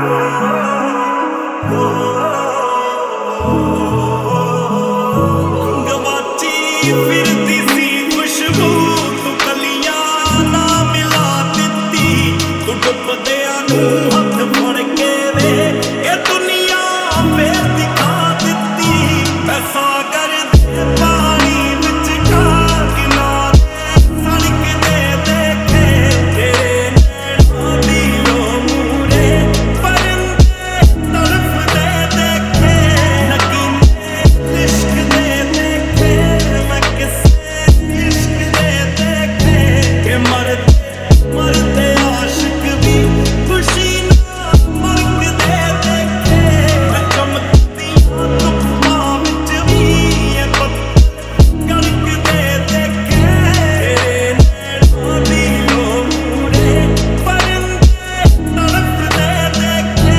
फिरती सी खुशबू तू कलियां ना मिला दित्ती तू डुबदियां नूं हथ फड़ के वे ये दुनिया फिर दिखा दित्ती मैं सागर दे पानी विच किनारे सड़कदे देखे तेरे नैणां दी लो मूरे परिंदे तड़फदे देखे नगीने लिशकदे देखे मरते आशिक भी खुशी ना मरकदे देखे मैं चमकदियां धुप्पां विच भी ये पत्थर गड़कदे देखे तेरे नैणां दी लो मूरे परिंदे तड़फदे देखे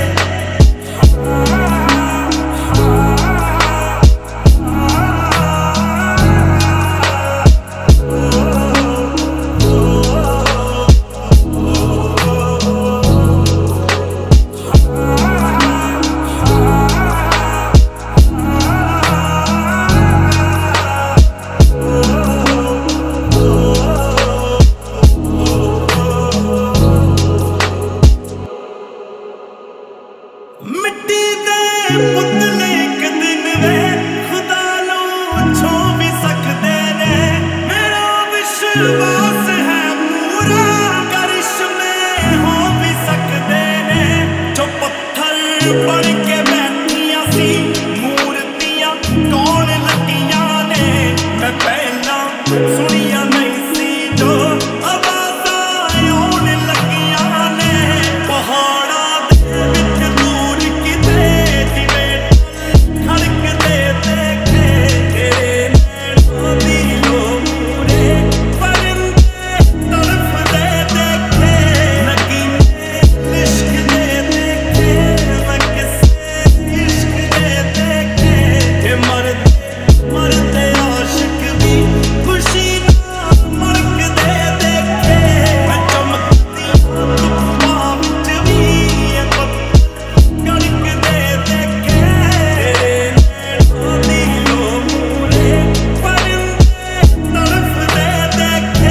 मिट्टी दे पुतले एक दिन वे खुदा नूं छो भी सकदे ने मेरा विश्वास है पूरा करिश्मे हो भी सकदे ने जो पत्थर बन के बैठियां सी मूर्तियां कौन लगियां ने मैं पहला सुनिया नहीं सी जो आवाज़ां आउण लगियां ने पहाड़ां दे विच दूर किते जिवें खड़कदे देखे तेरे नैणां दी लो मूरे परिंदे तड़फदे देखे नगीने लिशकदे देखे मैं किसे इश्क दे देखे मरते आशिक भी खुशी ना मरकदे देखे मैं चमकदियां धुप्पां विच भी ये पत्थर गड़कदे देखे तेरे नैणां दी लो मूरे परिंदे तड़फदे देखे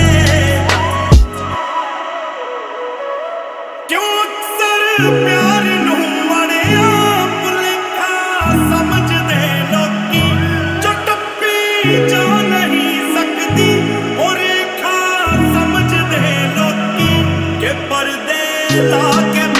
क्यों अक्सर प्यार नूं मड़िया भुलेखा समझदे लोकी जो टप्पी जा नहीं सकदी ओ रेखा समझदे लोकी के पर्दे ला के